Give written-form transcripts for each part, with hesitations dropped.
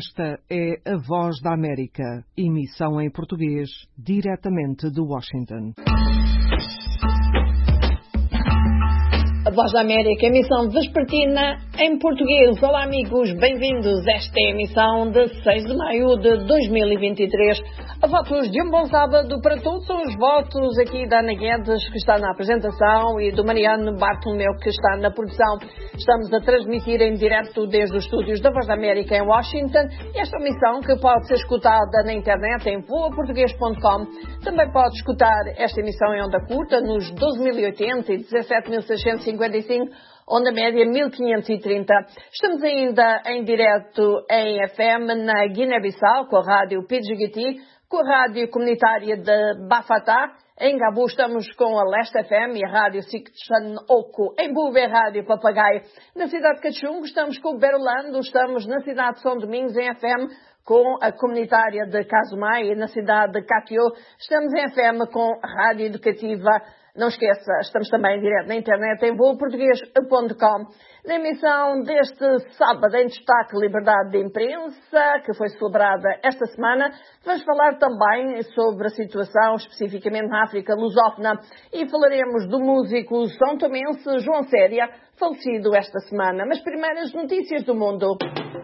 Esta é a Voz da América, emissão em português, diretamente de Washington. A Voz da América, emissão vespertina em português. Olá amigos, bem-vindos. Esta é a emissão de 6 de maio de 2023. A votos de um bom sábado para todos. São os votos aqui da Ana Guedes, que está na apresentação, e do Mariano Bartolomeu, que está na produção. Estamos a transmitir em direto desde os estúdios da Voz da América em Washington. Esta emissão que pode ser escutada na internet em voaportuguês.com. Também pode escutar esta emissão em onda curta nos 12.080 e 17.655, onda média 1530. Estamos ainda em direto em FM na Guiné-Bissau, com a rádio Pidgigiti, com a rádio comunitária de Bafatá. Em Gabu estamos com a Leste FM e a rádio Sikchan Oku. Em Bube, rádio Papagaio. Na cidade de Cachungo estamos com o Berolando. Estamos na cidade de São Domingos em FM com a comunitária de Casumai, e na cidade de Catió estamos em FM com a rádio educativa. Não esqueça, estamos também em direto na internet em voaportuguês.com. Na emissão deste sábado, em destaque, liberdade de imprensa, que foi celebrada esta semana. Vamos falar também sobre a situação, especificamente na África lusófona, e falaremos do músico são tomense João Séria, falecido esta semana. Mas primeiro as notícias do mundo.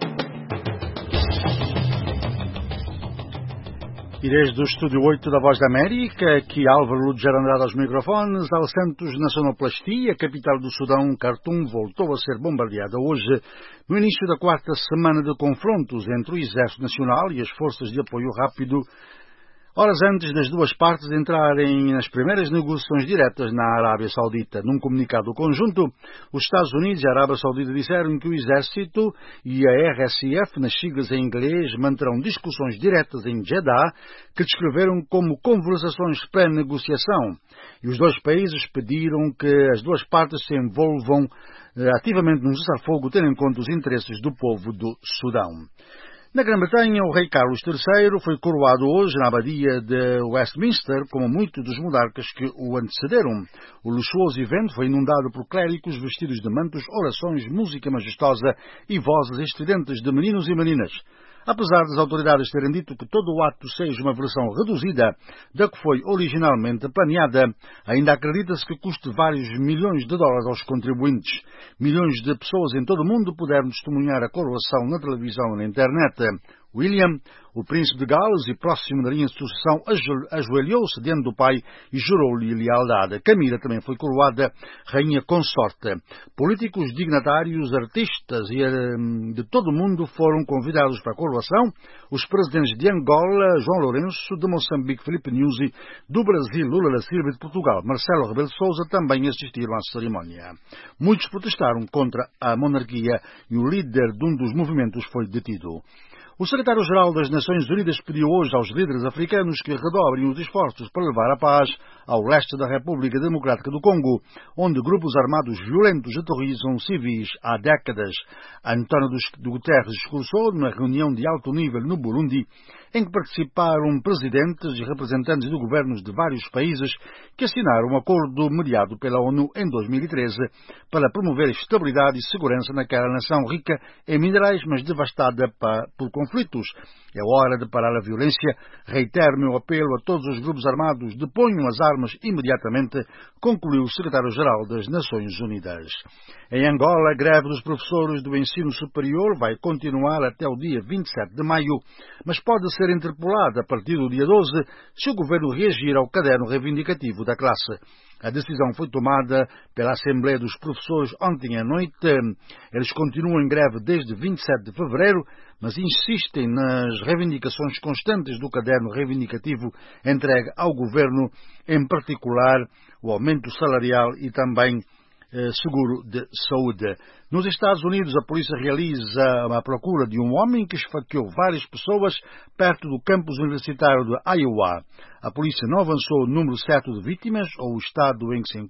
E desde o Estúdio 8 da Voz da América, aqui Álvaro Lujar Andrade aos microfones, Al Santos na sonoplastia, a capital do Sudão, Khartoum, voltou a ser bombardeada hoje, no início da quarta semana de confrontos entre o Exército Nacional e as Forças de Apoio Rápido, horas antes das duas partes entrarem nas primeiras negociações diretas na Arábia Saudita. Num comunicado conjunto, os Estados Unidos e a Arábia Saudita disseram que o Exército e a RSF, nas siglas em inglês, manterão discussões diretas em Jeddah, que descreveram como conversações pré-negociação. E os dois países pediram que as duas partes se envolvam ativamente num cessar-fogo, tendo em conta os interesses do povo do Sudão. Na Grã-Bretanha, o rei Carlos III foi coroado hoje na abadia de Westminster, como muitos dos monarcas que o antecederam. O luxuoso evento foi inundado por clérigos vestidos de mantos, orações, música majestosa e vozes estridentes de meninos e meninas. Apesar das autoridades terem dito que todo o ato seja uma versão reduzida da que foi originalmente planeada, ainda acredita-se que custe vários milhões de dólares aos contribuintes. Milhões de pessoas em todo o mundo puderam testemunhar a coroação na televisão e na internet. William, o príncipe de Gales e próximo da linha de sucessão, ajoelhou-se diante do pai e jurou-lhe lealdade. Camila também foi coroada rainha consorte. Políticos, dignatários, artistas e de todo o mundo foram convidados para a coroação. Os presidentes de Angola, João Lourenço, de Moçambique, Filipe Nyusi, do Brasil, Lula da Silva, e de Portugal, Marcelo Rebelo de Sousa, também assistiram à cerimónia. Muitos protestaram contra a monarquia e o líder de um dos movimentos foi detido. O secretário-geral das Nações Unidas pediu hoje aos líderes africanos que redobrem os esforços para levar a paz ao leste da República Democrática do Congo, onde grupos armados violentos aterrorizam civis há décadas. António Guterres discursou numa reunião de alto nível no Burundi, em que participaram presidentes e representantes de governos de vários países que assinaram um acordo mediado pela ONU em 2013 para promover estabilidade e segurança naquela nação rica em minerais, mas devastada por conflitos. É hora de parar a violência. Reitero meu apelo a todos os grupos armados: deponham as armas imediatamente, concluiu o secretário-geral das Nações Unidas. Em Angola, a greve dos professores do ensino superior vai continuar até o dia 27 de maio, mas pode ser interpolada a partir do dia 12 se o governo reagir ao caderno reivindicativo da classe. A decisão foi tomada pela Assembleia dos Professores ontem à noite. Eles continuam em greve desde 27 de fevereiro, mas insistem nas reivindicações constantes do caderno reivindicativo entregue ao governo, em particular o aumento salarial e também seguro de saúde. Nos Estados Unidos, a polícia realiza a procura de um homem que esfaqueou várias pessoas perto do campus universitário de Iowa. A polícia não avançou o número certo de vítimas ou o estado em que se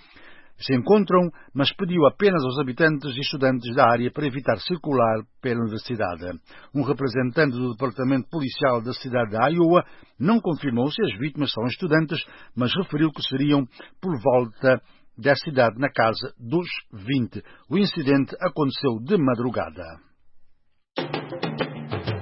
encontram, mas pediu apenas aos habitantes e estudantes da área para evitar circular pela universidade. Um representante do departamento policial da cidade de Iowa não confirmou se as vítimas são estudantes, mas referiu que seriam por volta da cidade na casa dos 20. O incidente aconteceu de madrugada.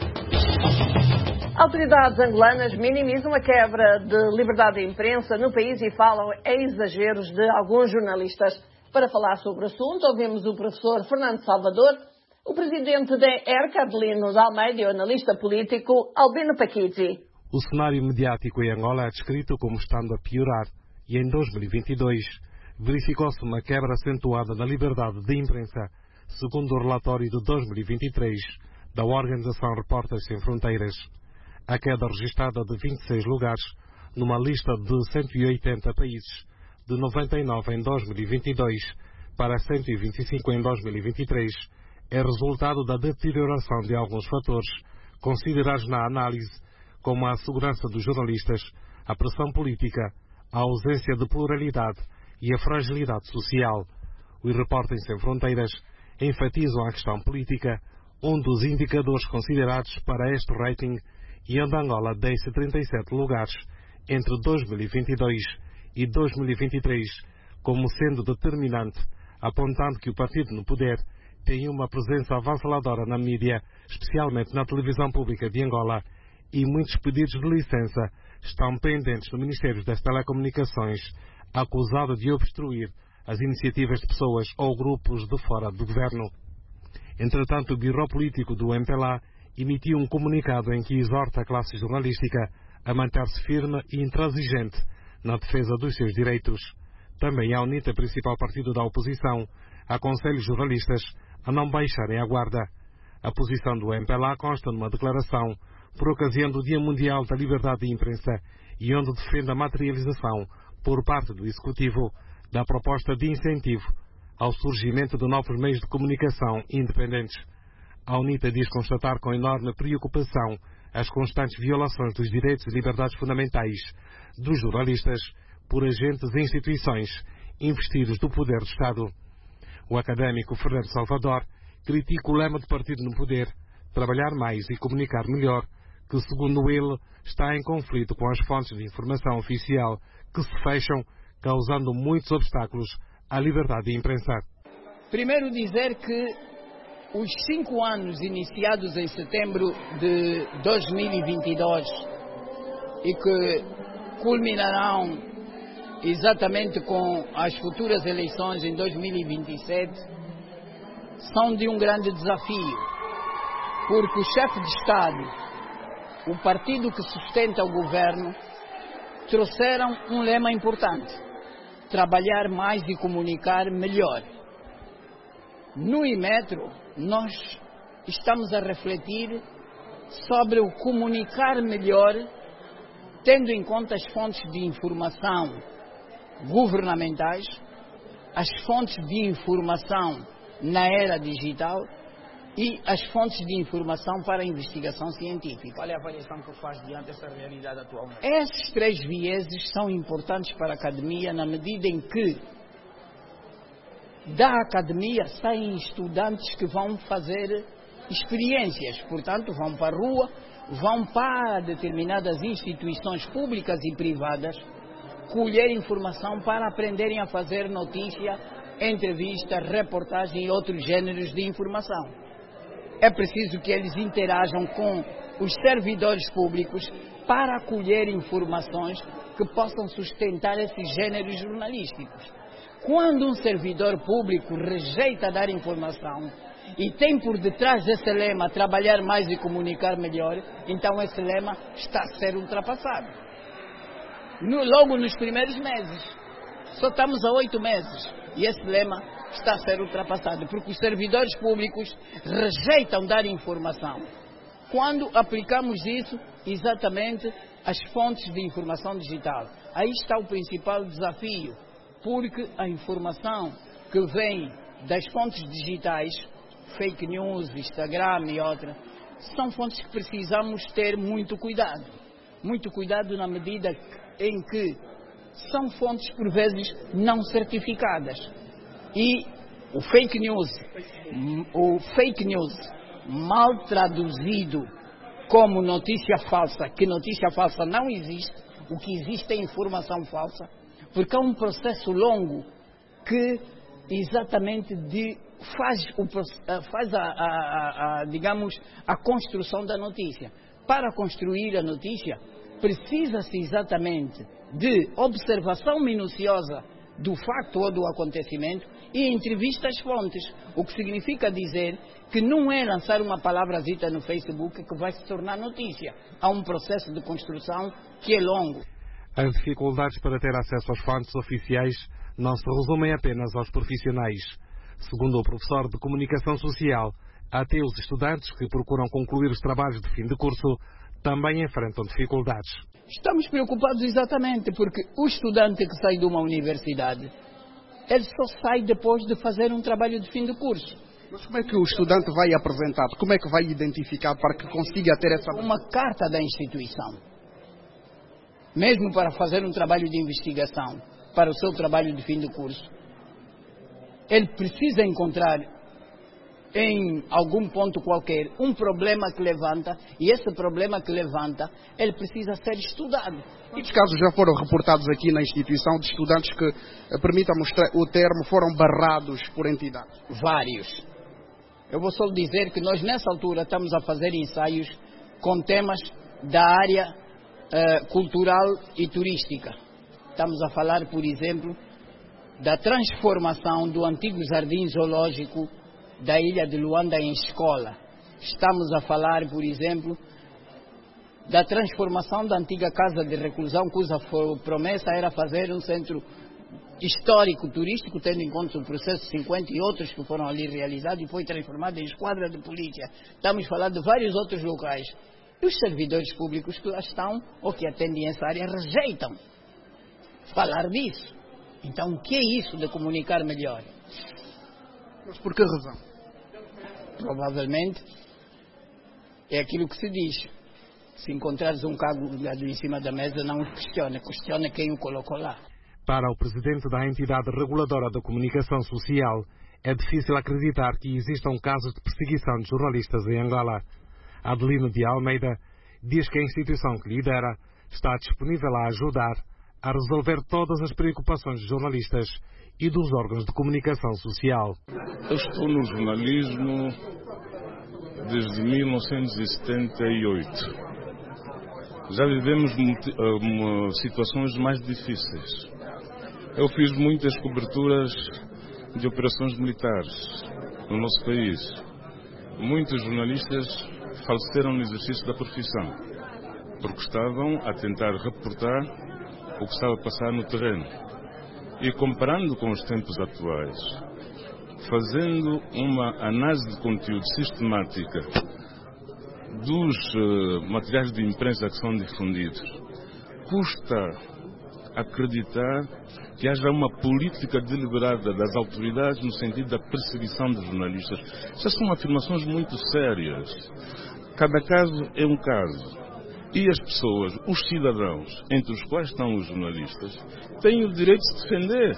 Autoridades angolanas minimizam a quebra de liberdade de imprensa no país e falam em exageros de alguns jornalistas. Para falar sobre o assunto, ouvimos o professor Fernando Salvador, o presidente da ERC, Adelino de Almeida, e o analista político Albino Paquizzi. O cenário mediático em Angola é descrito como estando a piorar e em 2022 verificou-se uma quebra acentuada da liberdade de imprensa, segundo o relatório de 2023 da Organização Repórteres Sem Fronteiras. A queda registrada de 26 lugares numa lista de 180 países, de 99 em 2022 para 125 em 2023, é resultado da deterioração de alguns fatores considerados na análise, como a segurança dos jornalistas, a pressão política, a ausência de pluralidade e a fragilidade social. Os Repórteres Sem Fronteiras enfatizam a questão política, um dos indicadores considerados para este rating, e onde Angola deixa 37 lugares entre 2022 e 2023 como sendo determinante, apontando que o partido no poder tem uma presença avassaladora na mídia, especialmente na televisão pública de Angola, e muitos pedidos de licença estão pendentes no Ministério das Telecomunicações, acusado de obstruir as iniciativas de pessoas ou grupos de fora do governo. Entretanto, o Biro Político do MPLA emitiu um comunicado em que exorta a classe jornalística a manter-se firme e intransigente na defesa dos seus direitos. Também a UNITA, principal partido da oposição, aconselha os jornalistas a não baixarem a guarda. A posição do MPLA consta numa declaração por ocasião do Dia Mundial da Liberdade de Imprensa e onde defende a materialização, por parte do Executivo, da proposta de incentivo ao surgimento de novos meios de comunicação independentes. A UNITA diz constatar com enorme preocupação as constantes violações dos direitos e liberdades fundamentais dos jornalistas por agentes e instituições investidos do poder do Estado. O académico Fernando Salvador critica o lema do partido no poder, trabalhar mais e comunicar melhor, que, segundo ele, está em conflito com as fontes de informação oficial que se fecham, causando muitos obstáculos à liberdade de imprensa. Primeiro dizer que os 5 anos iniciados em setembro de 2022 e que culminarão exatamente com as futuras eleições em 2027 são de um grande desafio, porque o chefe de Estado, o partido que sustenta o governo, trouxeram um lema importante: trabalhar mais e comunicar melhor. No Imetro, nós estamos a refletir sobre o comunicar melhor, tendo em conta as fontes de informação governamentais, as fontes de informação na era digital e as fontes de informação para a investigação científica. Qual é a avaliação que faz diante dessa realidade atualmente? Esses 3 vieses são importantes para a academia na medida em que da academia saem estudantes que vão fazer experiências, portanto vão para a rua, vão para determinadas instituições públicas e privadas colher informação para aprenderem a fazer notícia, entrevista, reportagem e outros gêneros de informação. É preciso que eles interajam com os servidores públicos para acolher informações que possam sustentar esses gêneros jornalísticos. Quando um servidor público rejeita dar informação e tem por detrás desse lema trabalhar mais e comunicar melhor, então esse lema está a ser ultrapassado. Logo nos primeiros meses, só estamos há 8 meses e esse lema está a ser ultrapassado, porque os servidores públicos rejeitam dar informação. Quando aplicamos isso exatamente às fontes de informação digital, aí está o principal desafio, porque a informação que vem das fontes digitais, fake news, Instagram e outras, são fontes que precisamos ter muito cuidado na medida em que são fontes por vezes não certificadas. E o fake news mal traduzido como notícia falsa, que notícia falsa não existe, o que existe é informação falsa, porque é um processo longo que exatamente faz digamos, a construção da notícia. para construir a notícia, precisa-se exatamente de observação minuciosa do facto ou do acontecimento e entrevista às fontes, o que significa dizer que não é lançar uma palavrazita no Facebook que vai se tornar notícia. Há um processo de construção que é longo. As dificuldades para ter acesso às fontes oficiais não se resumem apenas aos profissionais. Segundo o professor de Comunicação Social, até os estudantes que procuram concluir os trabalhos de fim de curso também enfrentam dificuldades. Estamos preocupados exatamente porque o estudante que sai de uma universidade, ele só sai depois de fazer um trabalho de fim de curso. Mas como é que o estudante vai apresentar? Como é que vai identificar para que consiga ter essa... Uma carta da instituição. Mesmo para fazer um trabalho de investigação, para o seu trabalho de fim de curso, ele precisa encontrar em algum ponto qualquer um problema que levanta, e esse problema que levanta, ele precisa ser estudado. Muitos casos já foram reportados aqui na instituição de estudantes que, permita-me o termo, foram barrados por entidades. Vários. Eu vou só dizer que nós nessa altura estamos a fazer ensaios com temas da área cultural e turística. Estamos a falar, por exemplo, da transformação do antigo jardim zoológico da ilha de Luanda em escola. Estamos a falar, por exemplo, da transformação da antiga casa de reclusão, cuja promessa era fazer um centro histórico turístico, tendo em conta o processo 50 e outros que foram ali realizados e foi transformado em esquadra de polícia. Estamos a falar de vários outros locais. E os servidores públicos que lá estão, ou que atendem essa área, rejeitam falar disso. Então, o que é isso de comunicar melhor? Mas por que razão? Provavelmente é aquilo que se diz. Se encontrares um cargo em cima da mesa, não questiona quem o colocou lá. Para o presidente da entidade reguladora da comunicação social, é difícil acreditar que existam casos de perseguição de jornalistas em Angola. Adelino de Almeida diz que a instituição que lidera está disponível a ajudar a resolver todas as preocupações dos jornalistas e dos órgãos de comunicação social. Eu estou no jornalismo desde 1978. Já vivemos situações mais difíceis. Eu fiz muitas coberturas de operações militares no nosso país. Muitos jornalistas faleceram no exercício da profissão, porque estavam a tentar reportar o que estava a passar no terreno. E comparando com os tempos atuais, fazendo uma análise de conteúdo sistemática dos materiais de imprensa que são difundidos, custa acreditar que haja uma política deliberada das autoridades no sentido da perseguição dos jornalistas. Essas são afirmações muito sérias. Cada caso é um caso. E as pessoas, os cidadãos, entre os quais estão os jornalistas, têm o direito de se defender.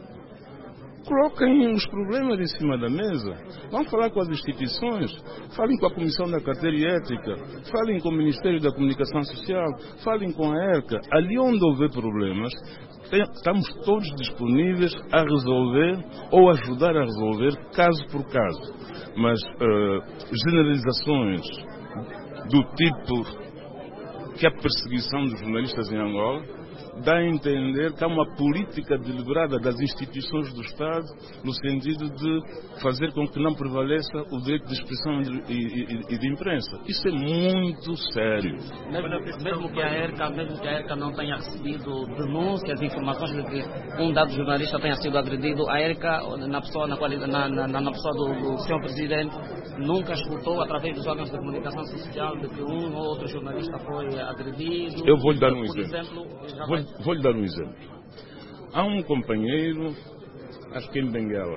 Coloquem os problemas em cima da mesa. Vão falar com as instituições, falem com a Comissão da Carteira e Ética, falem com o Ministério da Comunicação Social, falem com a ERCA. Ali onde houver problemas, estamos todos disponíveis a resolver ou ajudar a resolver caso por caso. Mas generalizações do tipo que a perseguição dos jornalistas em Angola dá a entender que há uma política deliberada das instituições do Estado no sentido de fazer com que não prevaleça o direito de expressão e de imprensa. Isso é muito sério. Mesmo que a ERCA não tenha recebido denúncias, informações de que um dado jornalista tenha sido agredido, a ERCA, na pessoa do Sr. Presidente, nunca escutou através dos órgãos de comunicação social de que um ou outro jornalista foi agredido. Eu vou-lhe dar um exemplo. Vou-lhe dar um exemplo. Há um companheiro, acho que em Benguela,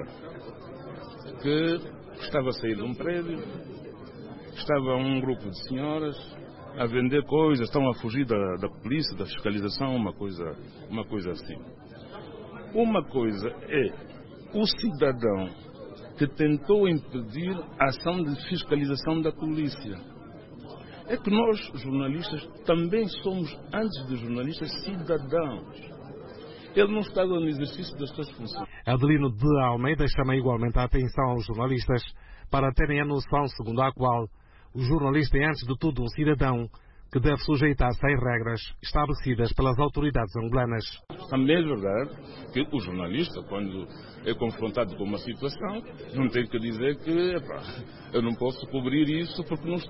que estava a sair de um prédio, estava um grupo de senhoras a vender coisas, estão a fugir da polícia, da fiscalização, uma coisa assim. Uma coisa é o cidadão que tentou impedir a ação de fiscalização da polícia. É que nós, jornalistas, também somos, antes de jornalistas, cidadãos. Ele não está no exercício das suas funções. Adelino de Almeida chama igualmente a atenção aos jornalistas para terem a noção segundo a qual o jornalista é, antes de tudo, um cidadão que deve sujeitar-se às regras estabelecidas pelas autoridades angolanas. Também é verdade que o jornalista, quando é confrontado com uma situação, não tem que dizer que eu não posso cobrir isso porque não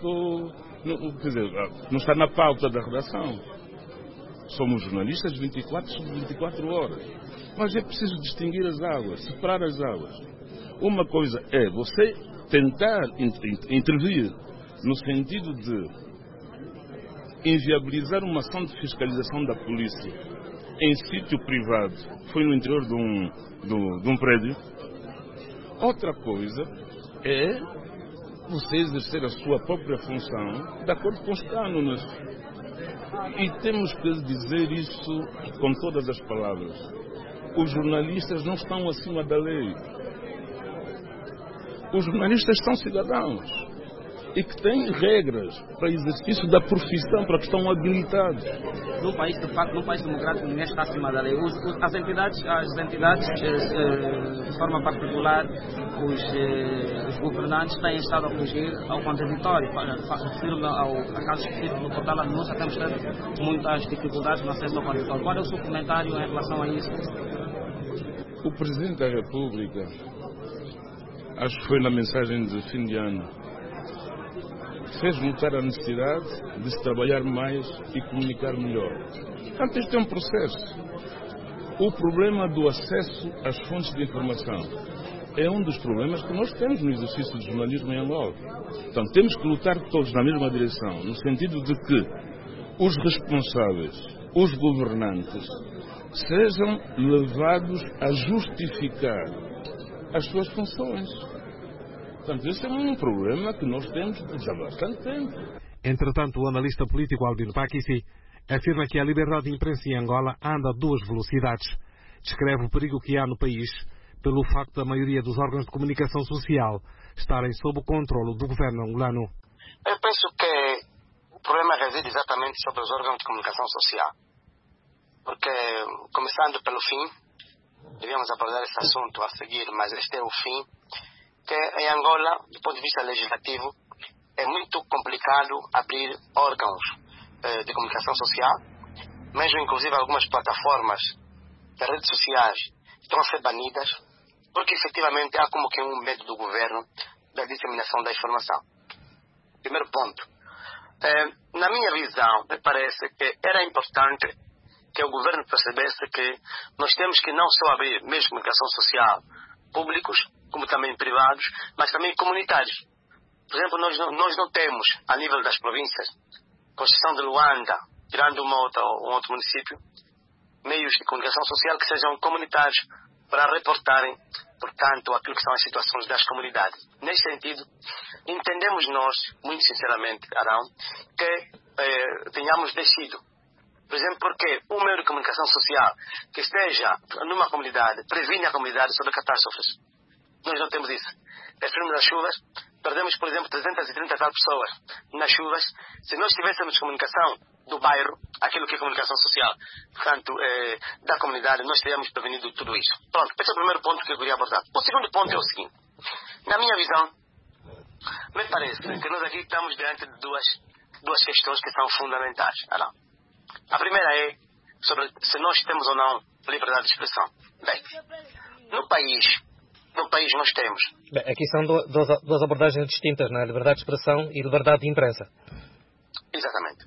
está na pauta da redação. Somos jornalistas 24 sobre 24 horas. Mas é preciso distinguir as águas, separar as águas. Uma coisa é você tentar intervir no sentido de inviabilizar uma ação de fiscalização da polícia em sítio privado, foi no interior de um prédio. Outra coisa é você exercer a sua própria função de acordo com os cânones. E temos que dizer isso com todas as palavras. Os jornalistas não estão acima da lei. Os jornalistas são cidadãos e que têm regras para exercício da profissão, para que estão habilitados. No país, de facto, no país democrático, ninguém está acima da lei. As entidades, de forma particular, os governantes têm estado a fugir ao contraditório. Refiro-me ao caso específico do portal da denúncia, temos tido muitas dificuldades no acesso ao contraditório. Qual é o seu comentário em relação a isso? O Presidente da República, acho que foi na mensagem de fim de ano, fez notar a necessidade de se trabalhar mais e comunicar melhor. Portanto, este é um processo. O problema do acesso às fontes de informação é um dos problemas que nós temos no exercício do jornalismo em Angola. Portanto, temos que lutar todos na mesma direção, no sentido de que os responsáveis, os governantes, sejam levados a justificar as suas funções. Portanto, esse é um problema que nós temos já há bastante tempo. Entretanto, o analista político Albino Pakissi afirma que a liberdade de imprensa em Angola anda a duas velocidades. Descreve o perigo que há no país pelo facto da maioria dos órgãos de comunicação social estarem sob o controle do governo angolano. Eu penso que o problema reside exatamente sobre os órgãos de comunicação social. Porque, começando pelo fim, devíamos abordar esse assunto a seguir, mas este é o fim, que em Angola, do ponto de vista legislativo, é muito complicado abrir órgãos de comunicação social, mesmo inclusive algumas plataformas das redes sociais estão a ser banidas, porque efetivamente há como que um medo do governo da disseminação da informação. Primeiro ponto. Na minha visão, me parece que era importante que o governo percebesse que nós temos que não só abrir meios de comunicação social públicos, como também privados, mas também comunitários. Por exemplo, nós não temos, a nível das províncias, com exceção de Luanda, tirando um outro município, meios de comunicação social que sejam comunitários para reportarem, portanto, aquilo que são as situações das comunidades. Nesse sentido, entendemos nós, muito sinceramente, Arão, que tenhamos decidido, por exemplo, porque um meio de comunicação social que esteja numa comunidade, previne a comunidade sobre catástrofes. Nós não temos isso. Referimos às chuvas, perdemos, por exemplo, 330 tal pessoas nas chuvas. Se nós tivéssemos comunicação do bairro, aquilo que é comunicação social, portanto, da comunidade, nós teríamos prevenido tudo isso. Pronto, esse é o primeiro ponto que eu queria abordar. O segundo ponto é o seguinte. Na minha visão, me parece que nós aqui estamos diante de duas questões que são fundamentais. A primeira é sobre se nós temos ou não liberdade de expressão. Bem, no país nós temos. Bem, aqui são duas abordagens distintas, não é? Liberdade de expressão e liberdade de imprensa. Exatamente.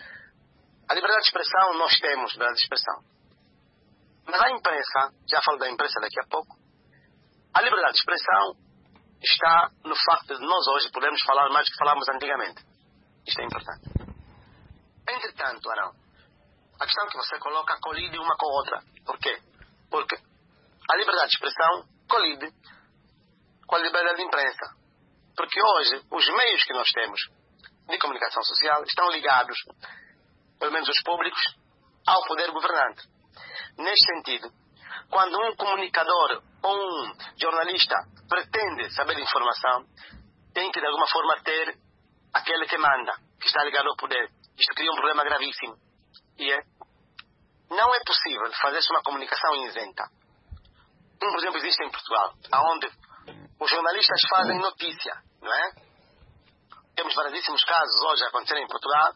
A liberdade de expressão, nós temos liberdade de expressão. Mas a imprensa, já falo da imprensa daqui a pouco, a liberdade de expressão está no facto de nós hoje podermos falar mais do que falávamos antigamente. Isto é importante. Entretanto, Arão, a questão que você coloca colide uma com a outra. Por quê? Porque a liberdade de expressão colide com a liberdade de imprensa. Porque hoje, os meios que nós temos de comunicação social estão ligados, pelo menos os públicos, ao poder governante. Neste sentido, quando um comunicador ou um jornalista pretende saber informação, tem que de alguma forma ter aquele que manda, que está ligado ao poder. Isto cria um problema gravíssimo. E não é possível fazer-se uma comunicação isenta. Por exemplo, existe em Portugal, onde os jornalistas fazem notícia, não é? Temos variedíssimos casos hoje a acontecer em Portugal,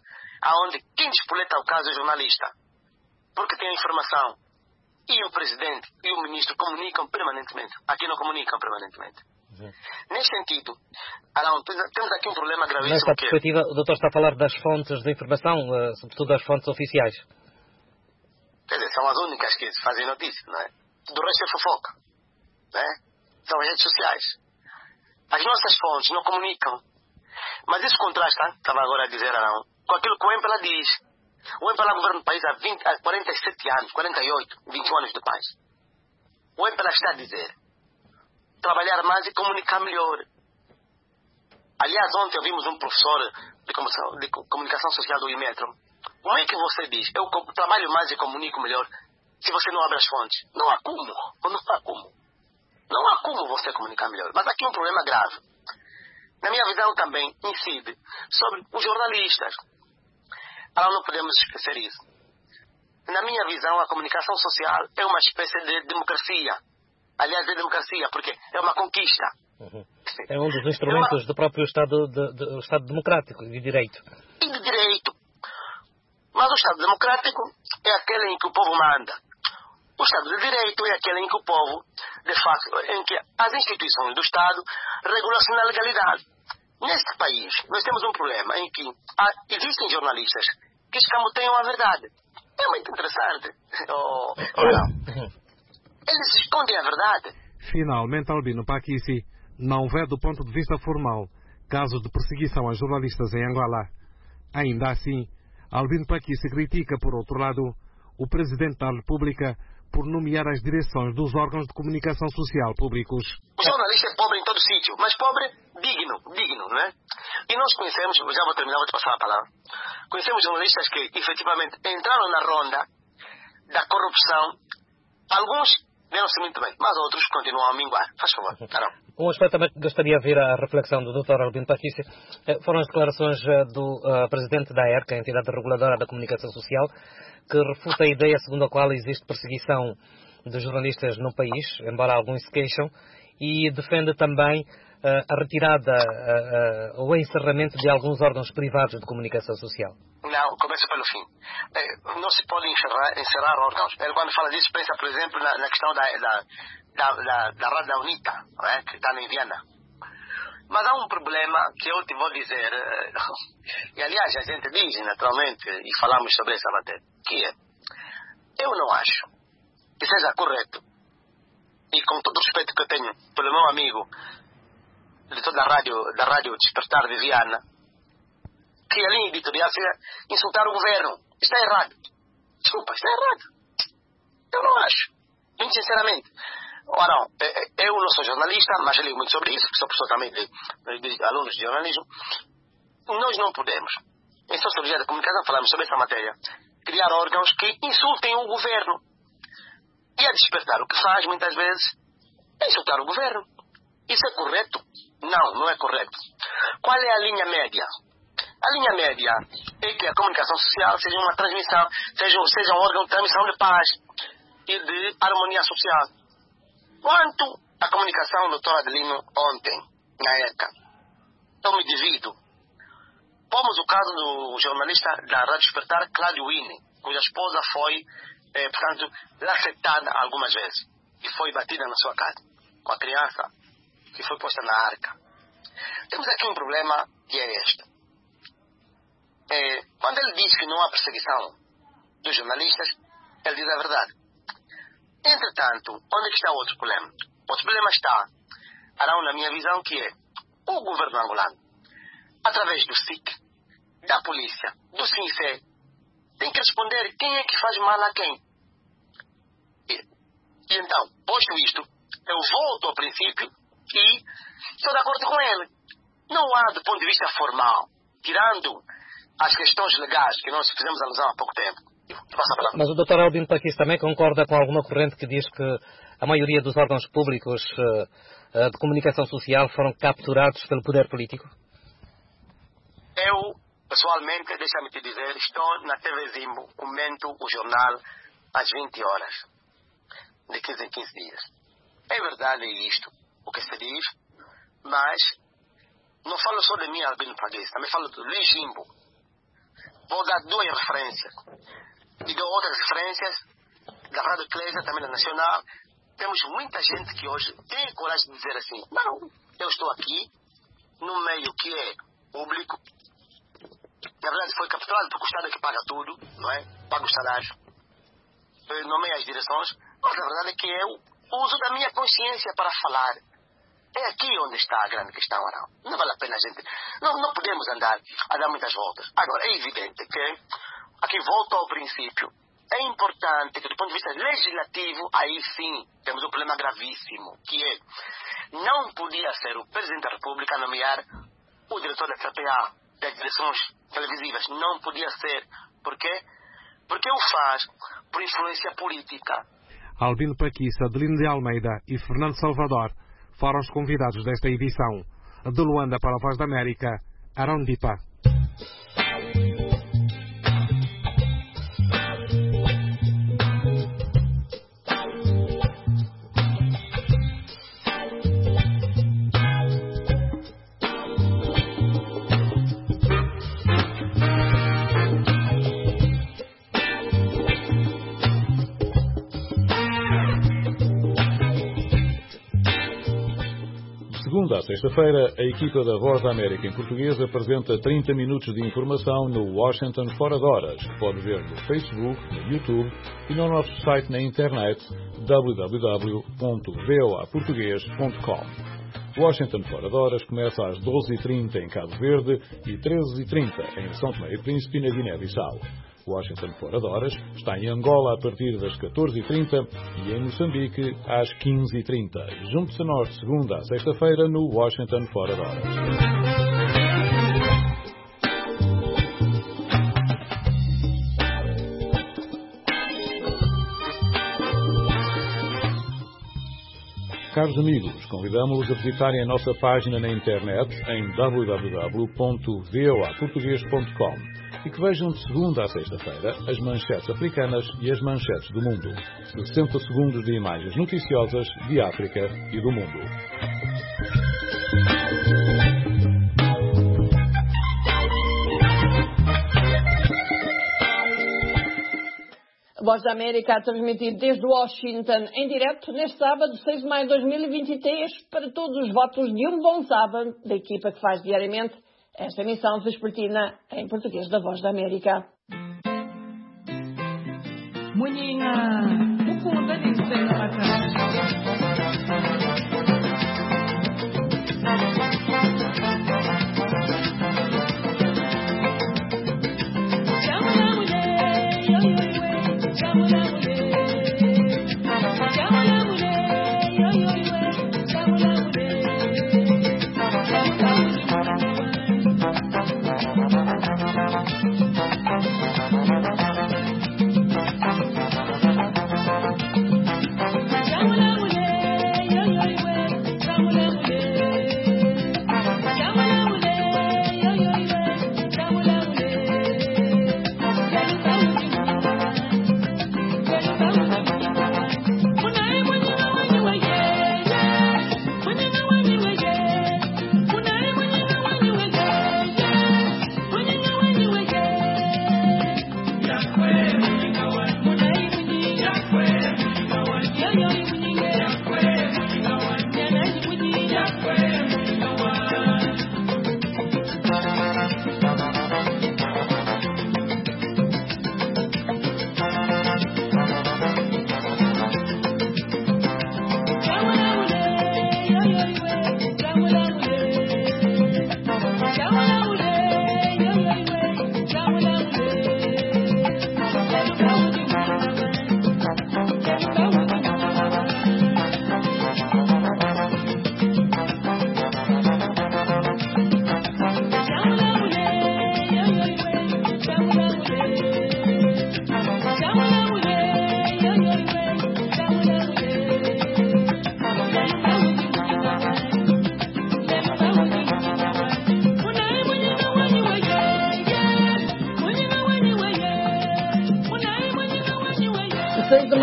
aonde quem despoleta o caso é o jornalista, porque tem a informação. E o presidente e o ministro comunicam permanentemente. Aqui não comunicam permanentemente. Nesse sentido, Arão, temos aqui um problema gravíssimo. Nesta perspectiva, o doutor está a falar das fontes de informação, sobretudo das fontes oficiais. Quer dizer, são as únicas que fazem notícia, não é? Do resto é fofoca, não é? São as redes sociais. As nossas fontes não comunicam. Mas isso contrasta, estava agora a dizer, Arão, com aquilo que o MPLA diz. O MPLA governa o país há 47 anos, 48, 21 anos de paz. O MPLA está a dizer trabalhar mais e comunicar melhor. Aliás, ontem ouvimos um professor de comunicação social do IMETRO. Como é que você diz, eu trabalho mais e comunico melhor, se você não abre as fontes? Não há como. Não há como você comunicar melhor. Mas aqui um problema grave. Na minha visão também incide sobre os jornalistas. Não podemos esquecer isso. Na minha visão, a comunicação social é uma espécie de democracia. Aliás, é democracia, porque é uma conquista. É um dos instrumentos do próprio Estado democrático e de direito. E de direito. Mas o Estado democrático é aquele em que o povo manda. O Estado de direito é aquele em que o povo, de facto, em que as instituições do Estado regulam-se na legalidade. Neste país, nós temos um problema em que existem jornalistas que escamoteiam a verdade. É muito interessante. Eles escondem a verdade. Finalmente, Albino Pakissi não vê do ponto de vista formal casos de perseguição a jornalistas em Angola. Ainda assim, Albino Pakissi critica, por outro lado, o Presidente da República por nomear as direções dos órgãos de comunicação social públicos. O jornalista é pobre em todo sítio, mas pobre digno, não é? E nós conhecemos, já vou terminar, vou te passar a palavra, conhecemos jornalistas que efetivamente entraram na ronda da corrupção. Alguns deram-se muito bem, mas outros continuam a minguar. Faz favor, Carol. Um aspecto também que gostaria de ver a reflexão do Dr. Albino Pakissi foram as declarações do Presidente da ERC, a entidade reguladora da comunicação social, que refuta a ideia segundo a qual existe perseguição de jornalistas no país, embora alguns se queixam, e defende também a retirada ou o encerramento de alguns órgãos privados de comunicação social. Não, começa pelo fim. Não se pode encerrar órgãos. Ele, quando fala disso, pensa, por exemplo, na questão da Rádio UNITA, não é? Que está na Indiana. Mas há um problema que eu te vou dizer, e aliás a gente diz naturalmente, e falamos sobre essa matéria, que é, eu não acho que seja correto, e com todo o respeito que eu tenho pelo meu amigo, diretor da rádio Despertar de Viana, que a linha editorial seja insultar o governo. Está errado. Desculpa, está errado. Eu não acho. Muito sinceramente. Ora, eu não sou jornalista, mas eu ligo muito sobre isso, sou professor também de alunos de jornalismo. Nós não podemos, em Sociologia da Comunicação, falamos sobre essa matéria, criar órgãos que insultem o governo. E a Despertar o que faz, muitas vezes, é insultar o governo. Isso é correto? Não é correto. Qual é a linha média? A linha média é que a comunicação social seja uma transmissão, seja um órgão de transmissão de paz e de harmonia social. Quanto à comunicação, doutor Adelino, ontem, na ECA, eu me divido. Pomos o caso do jornalista da Rádio Despertar, Cláudio Wine, cuja esposa foi, portanto, lacetada algumas vezes e foi batida na sua casa, com a criança que foi posta na arca. Temos aqui um problema que é este. Quando ele diz que não há perseguição dos jornalistas, ele diz a verdade. Entretanto, onde está o outro problema? O outro problema está, na minha visão, que é o governo angolano, através do SIC, da polícia, do SINFE, tem que responder quem é que faz mal a quem. E então, posto isto, eu volto ao princípio e estou de acordo com ele. Não há, do ponto de vista formal, tirando as questões legais que nós fizemos alusão há pouco tempo. Mas o Dr. Albino Pakissi também concorda com alguma corrente que diz que a maioria dos órgãos públicos de comunicação social foram capturados pelo poder político? Eu, pessoalmente, deixa-me te dizer, estou na TV Zimbo, comento o jornal às 20 horas, de 15 em 15 dias. É verdade isto, o que se diz, mas não falo só de mim, Albino Pakissi, também falo do Luiz Jimbo. Vou dar 2 referências. E dou outras referências da Rádio Eclésia, também da Nacional. Temos muita gente que hoje tem coragem de dizer assim: não, eu estou aqui, num meio que é público. Na verdade foi capturado porque o Estado é que paga tudo, não é? Paga os salários, nomeia as direções, mas a verdade é que eu uso da minha consciência para falar. É aqui onde está a grande questão, não? Não vale a pena a gente... Não podemos andar a dar muitas voltas. Agora, é evidente que, aqui volto ao princípio, é importante que do ponto de vista legislativo, aí sim, temos um problema gravíssimo, que é, não podia ser o Presidente da República a nomear o diretor da CPA, das direções televisivas. Não podia ser. Por quê? Porque o faz por influência política. Albino Paquissa, Adelino de Almeida e Fernando Salvador foram os convidados desta edição. De Luanda para a Voz da América, Arão Dipa. Segunda a sexta-feira, a equipa da Voz da América em português apresenta 30 minutos de informação no Washington Fora de Horas, que pode ver no Facebook, no YouTube e no nosso site na internet www.voaportugues.com. Washington Fora de Horas começa às 12h30 em Cabo Verde e 13h30 em São Tomé e Príncipe, na Guiné-Bissau. Washington Fora de Horas está em Angola a partir das 14h30 e em Moçambique às 15h30. Junte-se a nós de segunda a sexta-feira no Washington Fora de Horas. Caros amigos, convidamos-los a visitarem a nossa página na internet em www.voaportugues.com e que vejam de segunda a sexta-feira as manchetes africanas e as manchetes do mundo. 60 segundos de imagens noticiosas de África e do mundo. A Voz da América a transmitir desde Washington em direto neste sábado, 6 de maio de 2023, para todos os votos de um bom sábado da equipa que faz diariamente esta emissão vespertina em português da Voz da América. Munhinha, mukunda nisena makara. Jamula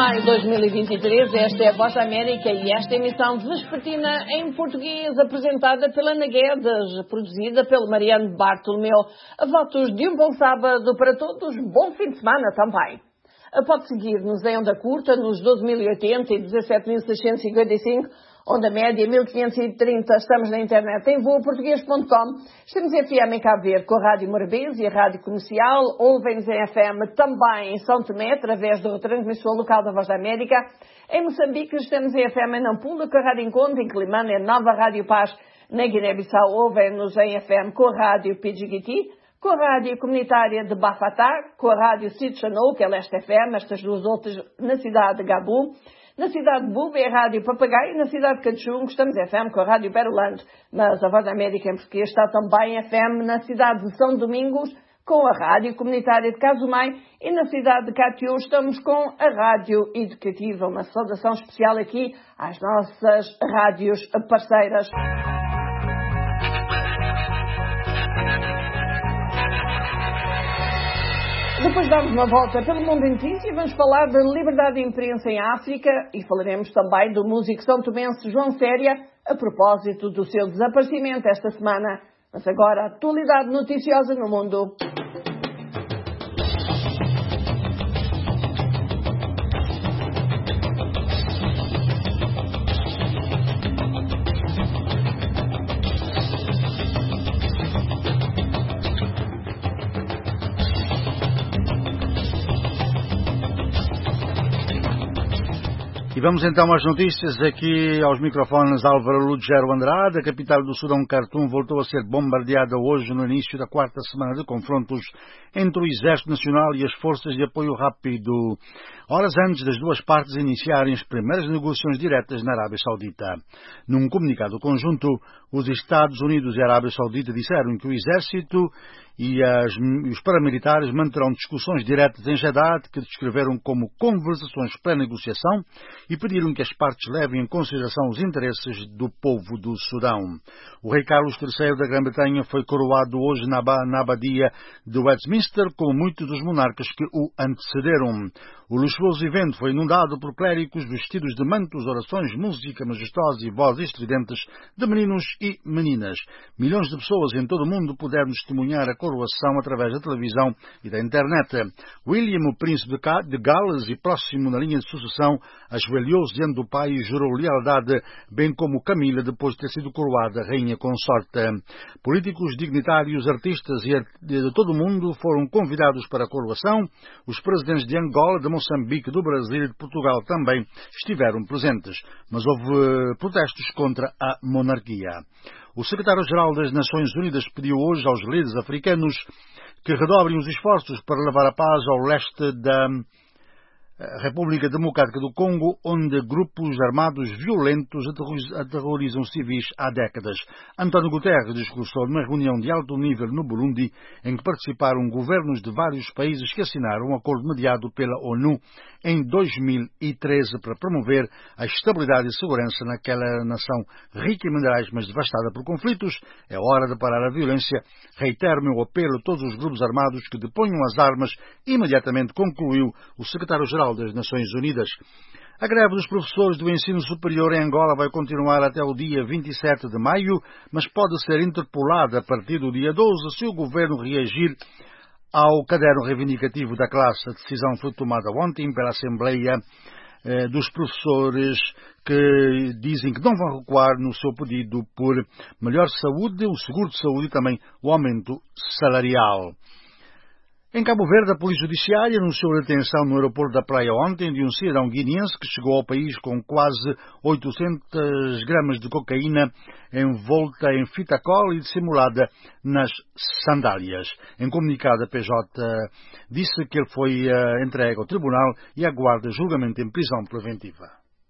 maio de 2023, esta é a Voz da América e esta emissão vespertina em português, apresentada pela Ana Guedes, produzida pelo Mariano Bartolomeu. A votos de um bom sábado para todos, bom fim de semana também. Pode seguir-nos em onda curta nos 12.080 e 17.655, onda média 1530. Estamos na internet em voaportuguês.com. Estamos em FM em Cabo Verde com a Rádio Morabeza e a Rádio Comercial. Ouvem-nos em FM também em São Tomé, através do retransmissor local da Voz da América. Em Moçambique estamos em FM em Nampula com a Rádio Encontro, em Climane, a Nova Rádio Paz. Na Guiné-Bissau ouvem-nos em FM com a Rádio Pidjigiti, com a Rádio Comunitária de Bafatá, com a Rádio Sitchanou, que é Leste FM, estas duas outras na cidade de Gabu. Na cidade de Buba é a Rádio Papagaio, na cidade de Cachungo estamos FM com a Rádio Berolando, mas a Voz da América em português está também FM na cidade de São Domingos, com a Rádio Comunitária de Casumai, e na cidade de Catiú estamos com a Rádio Educativa. Uma saudação especial aqui às nossas rádios parceiras. Depois damos uma volta pelo mundo em notícia e vamos falar da liberdade de imprensa em África e falaremos também do músico são tomense João Séria a propósito do seu desaparecimento esta semana. Mas agora a atualidade noticiosa no mundo. E vamos então às notícias, aqui aos microfones Álvaro Lugero Andrade. A capital do Sudão, Khartoum, voltou a ser bombardeada hoje no início da quarta semana de confrontos entre o Exército Nacional e as Forças de Apoio Rápido, horas antes das duas partes iniciarem as primeiras negociações diretas na Arábia Saudita. Num comunicado conjunto, os Estados Unidos e a Arábia Saudita disseram que o Exército e os paramilitares manterão discussões diretas em Jeddah, que descreveram como conversações pré-negociação, e pediram que as partes levem em consideração os interesses do povo do Sudão. O rei Carlos III da Grã-Bretanha foi coroado hoje na abadia de Westminster, como muitos dos monarcas que o antecederam. O luxuoso evento foi inundado por clérigos vestidos de mantos, orações, música majestosa e vozes estridentes de meninos e meninas. Milhões de pessoas em todo o mundo puderam testemunhar a coroação através da televisão e da internet. William, o príncipe de Gales e próximo na linha de sucessão, ajoelhou-se diante do pai e jurou lealdade, bem como Camila, depois de ter sido coroada rainha consorte. Políticos, dignitários, artistas e de todo o mundo foram convidados para a coroação. Os presidentes de Angola, de Moçambique, do Brasil e de Portugal também estiveram presentes, mas houve protestos contra a monarquia. O secretário-geral das Nações Unidas pediu hoje aos líderes africanos que redobrem os esforços para levar a paz ao leste da República Democrática do Congo, onde grupos armados violentos aterrorizam civis há décadas. António Guterres discursou numa reunião de alto nível no Burundi, em que participaram governos de vários países que assinaram um acordo mediado pela ONU em 2013 para promover a estabilidade e segurança naquela nação rica em minerais, mas devastada por conflitos. É hora de parar a violência. Reitero meu apelo a todos os grupos armados que deponham as armas imediatamente, concluiu o secretário-geral das Nações Unidas. A greve dos professores do ensino superior em Angola vai continuar até o dia 27 de maio, mas pode ser interpolada a partir do dia 12 se o governo reagir ao caderno reivindicativo da classe. A decisão foi tomada ontem pela Assembleia dos professores, que dizem que não vão recuar no seu pedido por melhor saúde, o seguro de saúde e também o aumento salarial. Em Cabo Verde, a Polícia Judiciária anunciou a detenção no aeroporto da Praia ontem de um cidadão guineense que chegou ao país com quase 800 gramas de cocaína envolta em fita cola e dissimulada nas sandálias. Em comunicado, a PJ disse que ele foi entregue ao tribunal e aguarda julgamento em prisão preventiva.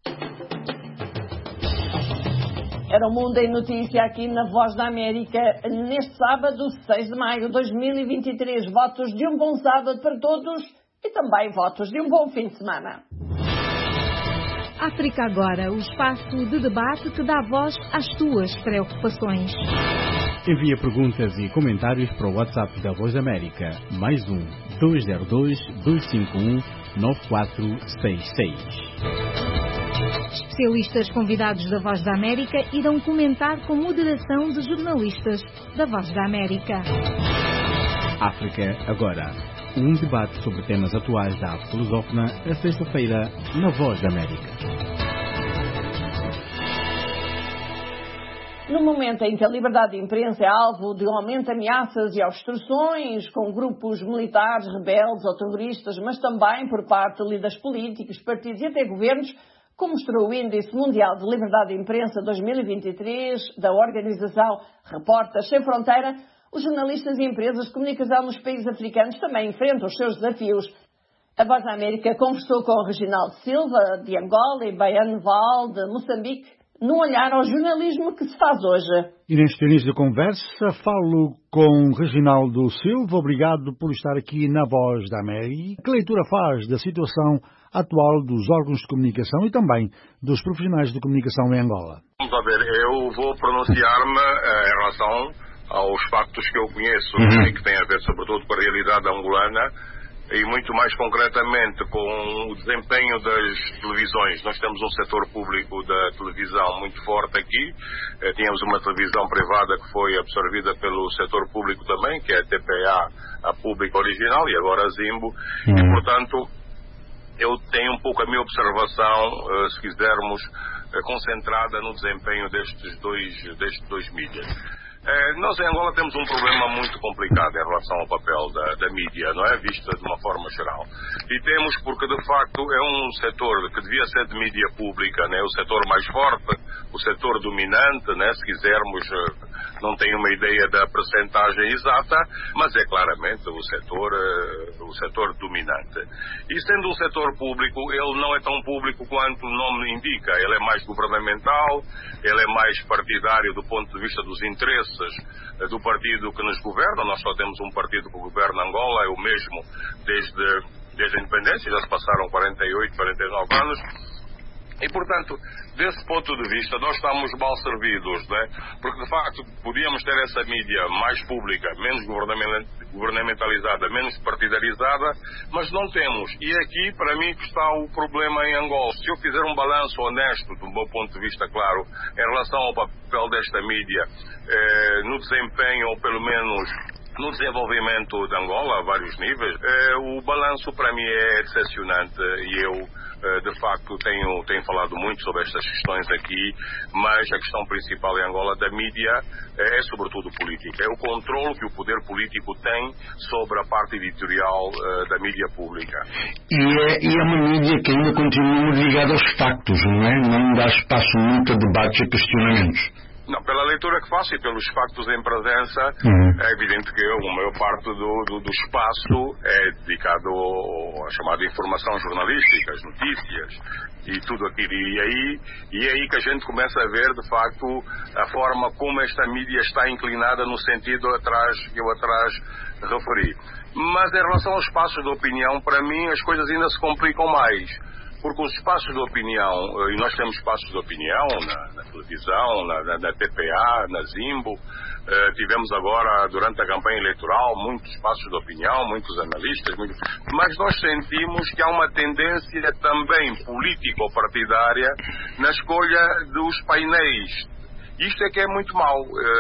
Era o Mundo em Notícia aqui na Voz da América, neste sábado, 6 de maio de 2023. Votos de um bom sábado para todos e também votos de um bom fim de semana. África Agora, o espaço de debate que dá voz às tuas preocupações. Envia perguntas e comentários para o WhatsApp da Voz da América, +1 202 251 9466. Especialistas convidados da Voz da América irão comentar com moderação de jornalistas da Voz da América. África Agora. Um debate sobre temas atuais da África lusófona, a sexta-feira, na Voz da América. No momento em que a liberdade de imprensa é alvo de um aumento de ameaças e obstruções com grupos militares, rebeldes ou terroristas, mas também por parte de líderes políticos, partidos e até governos, como mostrou o Índice Mundial de Liberdade de Imprensa 2023 da organização Repórteres Sem Fronteira, os jornalistas e empresas de comunicação nos países africanos também enfrentam os seus desafios. A Voz da América conversou com o Reginaldo Silva, de Angola, e Baiano Val, de Moçambique, num olhar ao jornalismo que se faz hoje. E neste início de conversa falo com Reginaldo Silva. Obrigado por estar aqui na Voz da América. Que leitura faz da situação atual dos órgãos de comunicação e também dos profissionais de comunicação em Angola? Vamos a ver, eu vou pronunciar-me em relação aos factos que eu conheço e que têm a ver sobretudo com a realidade angolana e muito mais concretamente com o desempenho das televisões. Nós temos um setor público da televisão muito forte aqui. Tínhamos uma televisão privada que foi absorvida pelo setor público também, que é a TPA, a pública original, e agora a Zimbo. E, portanto, eu tenho um pouco a minha observação, se quisermos, concentrada no desempenho destes dois mídias. Nós em Angola temos um problema muito complicado em relação ao papel da mídia, não é? Vista de uma forma geral. E temos porque, de facto, é um setor que devia ser de mídia pública, né? O setor mais forte, o setor dominante, né? Se quisermos, não tenho uma ideia da percentagem exata, mas é claramente o setor dominante. E sendo um setor público, ele não é tão público quanto o nome indica. Ele é mais governamental, ele é mais partidário do ponto de vista dos interesses do partido que nos governa. Nós só temos um partido que governa Angola, é o mesmo desde a independência, já se passaram 48, 49 anos. E, portanto, desse ponto de vista, nós estamos mal servidos, né? Porque, de facto, podíamos ter essa mídia mais pública, menos governamentalizada, menos partidarizada, mas não temos. E aqui, para mim, que está o problema em Angola. Se eu fizer um balanço honesto, do meu ponto de vista, claro, em relação ao papel desta mídia, no desempenho, ou pelo menos no desenvolvimento de Angola, a vários níveis, o balanço para mim é decepcionante e eu, de facto, tenho falado muito sobre estas questões aqui, mas a questão principal em Angola da mídia é sobretudo política. É o controle que o poder político tem sobre a parte editorial da mídia pública. E é uma mídia que ainda continua ligada aos factos, não é? Não dá espaço muito a debates e questionamentos. Não, pela leitura que faço e pelos factos em presença, é evidente que a maior parte do espaço é dedicado à chamada informação jornalística, as notícias e tudo aquilo. E é aí que a gente começa a ver, de facto, a forma como esta mídia está inclinada no sentido que eu atrás referi. Mas em relação aos espaços de opinião, para mim as coisas ainda se complicam mais. Porque os espaços de opinião, e nós temos espaços de opinião na televisão, na TPA, na Zimbo, tivemos agora, durante a campanha eleitoral, muitos espaços de opinião, muitos analistas, mas nós sentimos que há uma tendência também político-partidária na escolha dos painéis. Isto é que é muito mau.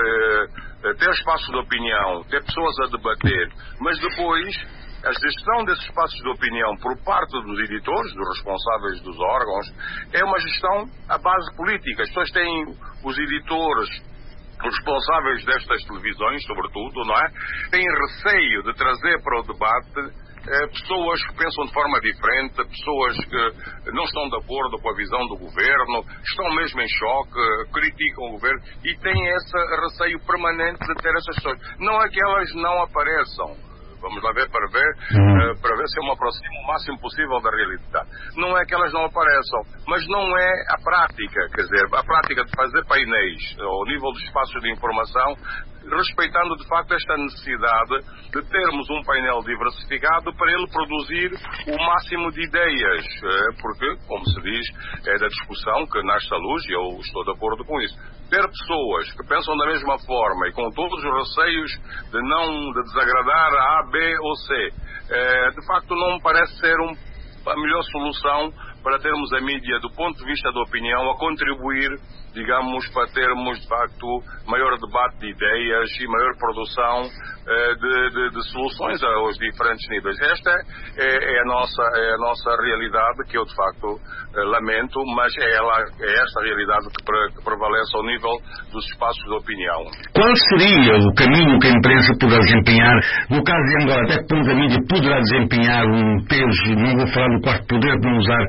Ter espaços de opinião, ter pessoas a debater, mas depois a gestão desses espaços de opinião por parte dos editores, dos responsáveis dos órgãos, é uma gestão à base política. As pessoas têm, os editores, os responsáveis destas televisões, sobretudo, não é? Têm receio de trazer para o debate pessoas que pensam de forma diferente, pessoas que não estão de acordo com a visão do governo, estão mesmo em choque, criticam o governo e têm esse receio permanente de ter essas pessoas. Não é que elas não apareçam. Vamos lá ver para ver se eu me aproximo o máximo possível da realidade. Não é que elas não apareçam, mas não é a prática, quer dizer, a prática de fazer painéis ao nível dos espaços de informação, respeitando de facto esta necessidade de termos um painel diversificado para ele produzir o máximo de ideias, porque, como se diz, é da discussão que nasce a luz e eu estou de acordo com isso. Ter pessoas que pensam da mesma forma e com todos os receios de desagradar a A, B ou C, de facto não me parece ser a melhor solução para termos a mídia, do ponto de vista da opinião, a contribuir, digamos, para termos, de facto, maior debate de ideias e maior produção de soluções aos diferentes níveis. Esta é a nossa realidade, que eu, de facto, lamento, mas é esta realidade que prevalece ao nível dos espaços de opinião. Qual seria o caminho que a imprensa poderá desempenhar? No caso de Angola, até que ponto a mídia poderá desempenhar um peso, não vou falar do quarto poder, para não usar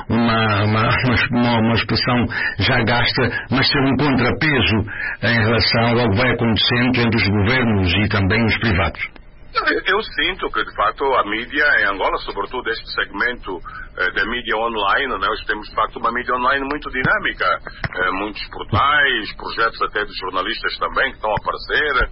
uma expressão já gasta, mas ter um contrapeso em relação ao que vai acontecendo entre os governos e também os privados? Eu sinto que, de facto, a mídia em Angola, sobretudo este segmento da mídia online, né, nós temos, de facto, uma mídia online muito dinâmica. Muitos portais, projetos até de jornalistas também que estão a aparecer.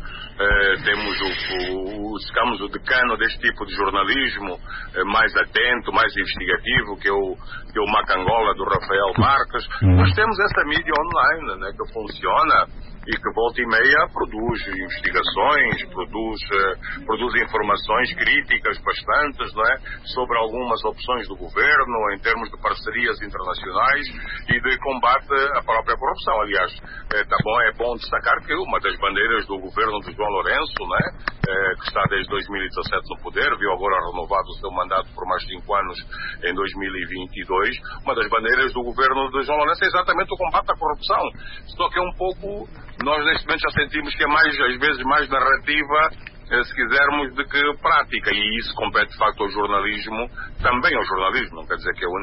Temos o decano deste tipo de jornalismo, mais atento, mais investigativo, que é o Macangola, do Rafael Marques. Nós temos essa mídia online, né, que funciona e que volta e meia produz investigações, produz informações críticas bastantes, não é? Sobre algumas opções do governo em termos de parcerias internacionais e de combate à própria corrupção. Aliás, é bom destacar que uma das bandeiras do governo de João Lourenço, não é? Que está desde 2017 no poder, viu agora renovado o seu mandato por mais 5 anos em 2022, uma das bandeiras do governo de João Lourenço é exatamente o combate à corrupção. Só que é um pouco, nós neste momento já sentimos que é mais, às vezes, mais narrativa, se quisermos, de que prática, e isso compete de facto ao jornalismo, também ao jornalismo, não quer dizer que é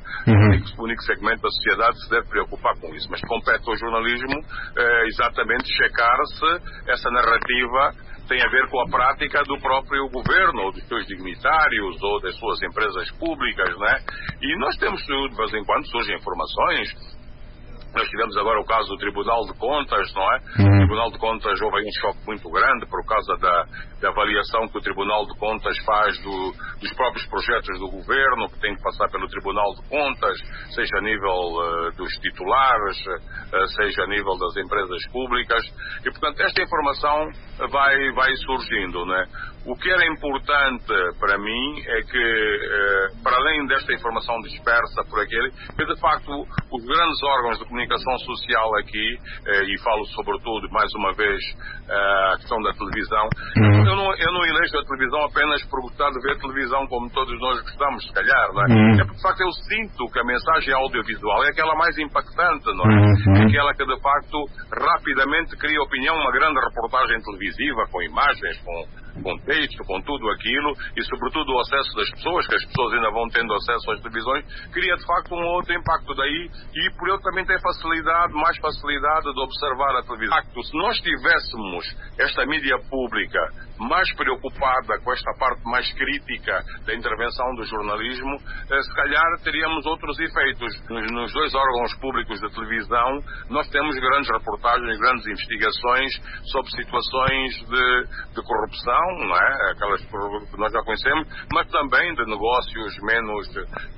o único segmento da sociedade que se deve preocupar com isso, mas compete ao jornalismo exatamente checar se essa narrativa tem a ver com a prática do próprio governo, ou dos seus dignitários, ou das suas empresas públicas, né? E nós temos, de vez em quando, surgem informações. Nós tivemos agora o caso do Tribunal de Contas, não é? O Tribunal de Contas, houve aí um choque muito grande por causa da avaliação que o Tribunal de Contas faz dos próprios projetos do governo, que tem que passar pelo Tribunal de Contas, seja a nível dos titulares, seja a nível das empresas públicas. E, portanto, esta informação vai surgindo, né? O que era importante para mim é que, para além desta informação dispersa por aquele, que de facto os grandes órgãos de comunicação social aqui, e falo sobretudo, mais uma vez, a questão da televisão, eu não elejo a televisão apenas por gostar de ver televisão como todos nós gostamos, se calhar, não é? É porque de facto eu sinto que a mensagem audiovisual é aquela mais impactante, não é? É aquela que de facto rapidamente cria opinião, uma grande reportagem televisiva, com imagens, com texto, com tudo aquilo, e sobretudo o acesso das pessoas, que as pessoas ainda vão tendo acesso às televisões, cria de facto um outro impacto daí, e por eu também ter mais facilidade de observar a televisão. Se nós tivéssemos esta mídia pública mais preocupada com esta parte mais crítica da intervenção do jornalismo, se calhar teríamos outros efeitos. Nos dois órgãos públicos de televisão, nós temos grandes reportagens, grandes investigações sobre situações de corrupção, não é? Aquelas que nós já conhecemos, mas também de negócios menos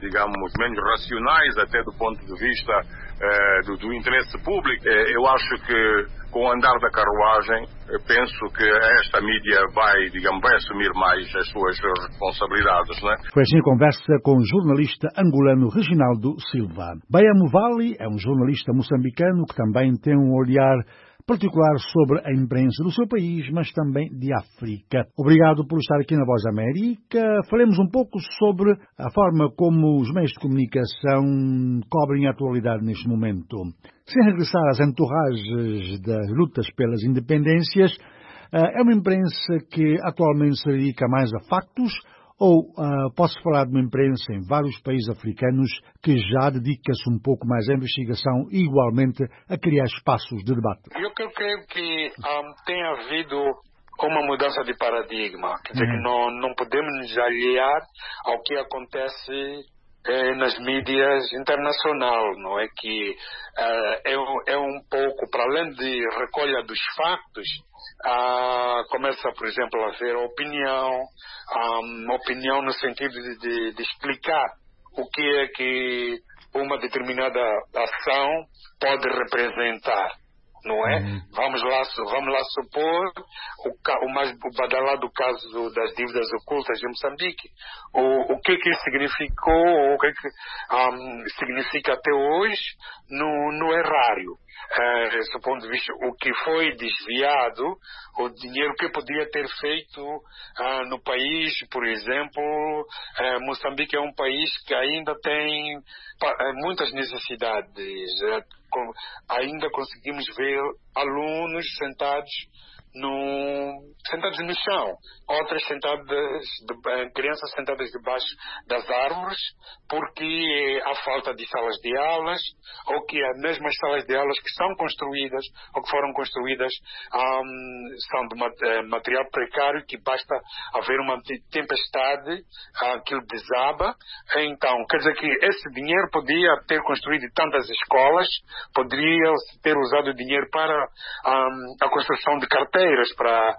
racionais, até do ponto de vista do interesse público. Eu acho que, com o andar da carruagem, penso que esta mídia vai assumir mais as suas responsabilidades, não é? Foi assim a conversa com o jornalista angolano Reginaldo Silva. Baya Muvali é um jornalista moçambicano que também tem um olhar particular sobre a imprensa do seu país, mas também de África. Obrigado por estar aqui na Voz da América. Falemos um pouco sobre a forma como os meios de comunicação cobrem a atualidade neste momento. Sem regressar às entorragens das lutas pelas independências, é uma imprensa que atualmente se dedica mais a factos, ou posso falar de uma imprensa em vários países africanos que já dedica-se um pouco mais à investigação e igualmente a criar espaços de debate? Eu creio que tem havido uma mudança de paradigma. Quer dizer que não podemos nos aliar ao que acontece nas mídias internacionais, não é? Que é um pouco, para além de recolha dos factos, começa, por exemplo, a haver opinião no sentido de explicar o que é que uma determinada ação pode representar, não é? Vamos lá supor o mais badalado caso das dívidas ocultas de Moçambique. O que significou, o que significa até hoje no erário. Do ponto de vista, o que foi desviado, o dinheiro que podia ter feito no país, por exemplo, Moçambique é um país que ainda tem muitas necessidades. Ainda conseguimos ver alunos sentados no chão, outras crianças sentadas debaixo das árvores, porque há falta de salas de aulas, ou que as mesmas salas de aulas que são construídas, ou que foram construídas, são de material precário, que basta haver uma tempestade, aquilo desaba. Então, quer dizer que esse dinheiro podia ter construído tantas escolas, poderia ter usado o dinheiro para a construção de carteiras para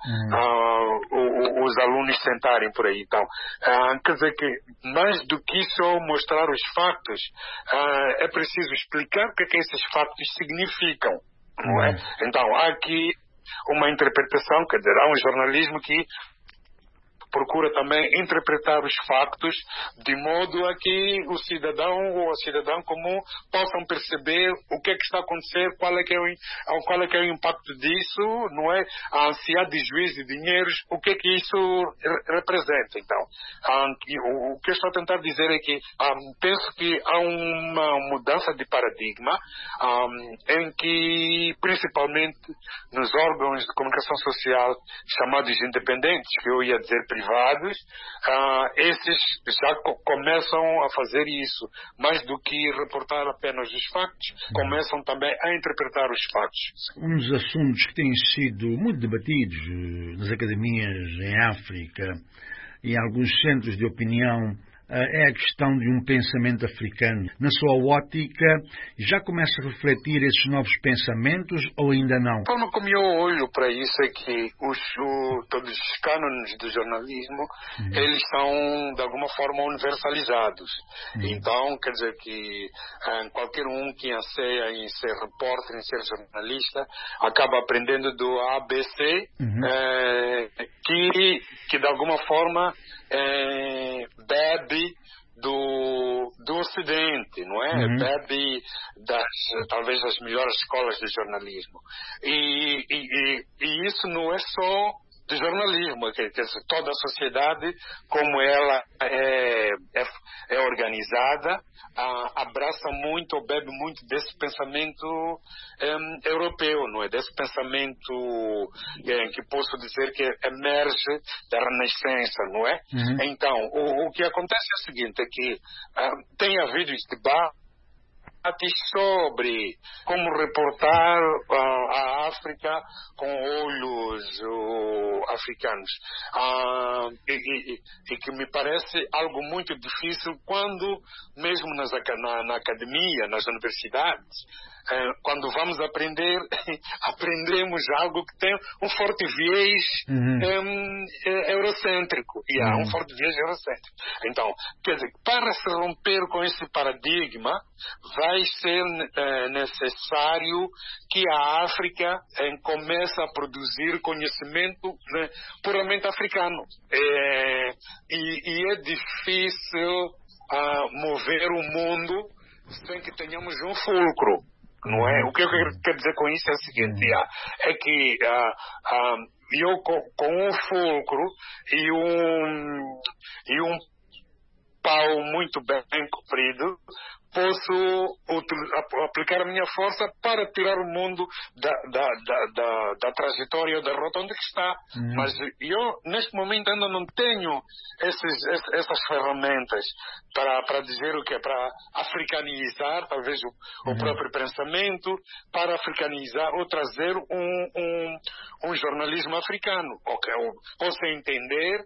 os alunos sentarem por aí. Então, quer dizer que mais do que só mostrar os factos, é preciso explicar o que esses factos significam, não é? Então, há aqui uma interpretação, quer dizer, há um jornalismo que procura também interpretar os factos de modo a que o cidadão ou a cidadã comum possam perceber o que é que está a acontecer, qual é que é o impacto disso, não é? A ansiedade de juízo de dinheiros, o que é que isso representa. Então, o que eu estou a tentar dizer é que penso que há uma mudança de paradigma em que, principalmente nos órgãos de comunicação social chamados independentes, que eu ia dizer privados, esses já começam a fazer isso. Mais do que reportar apenas os factos, começam também a interpretar os factos. Um dos assuntos que têm sido muito debatidos nas academias em África e em alguns centros de opinião é a questão de um pensamento africano. Na sua ótica, já começa a refletir esses novos pensamentos ou ainda não? A forma como eu olho para isso é que todos os cânones do jornalismo, eles são de alguma forma universalizados. Então, quer dizer que qualquer um que anseia em ser repórter, em ser jornalista, acaba aprendendo do ABC, que de alguma forma bebe do Ocidente, não é? Bebe talvez das melhores escolas de jornalismo. E isso não é só de jornalismo, quer dizer, toda a sociedade, como ela é organizada, abraça muito ou bebe muito desse pensamento europeu, não é? Desse pensamento que posso dizer que emerge da Renascença, não é? Então, o que acontece é o seguinte, é que tem havido este debate sobre como reportar a África com olhos africanos, e que me parece algo muito difícil quando, mesmo na academia, nas universidades, quando vamos aprender, aprendemos algo que tem um forte viés eurocêntrico. E há um forte viés eurocêntrico. Então, quer dizer, para se romper com esse paradigma, vai ser necessário que a África comece a produzir conhecimento puramente africano. E é difícil mover o mundo sem que tenhamos um fulcro. Não é? O que eu quero dizer com isso é o seguinte, é que eu com um fulcro e um pau muito bem comprido, posso aplicar a minha força para tirar o mundo da trajetória, da rota onde está. Mas eu, neste momento, ainda não tenho essas ferramentas para dizer o que é, para africanizar, talvez, o próprio pensamento, para africanizar ou trazer um jornalismo africano. Okay, eu posso entender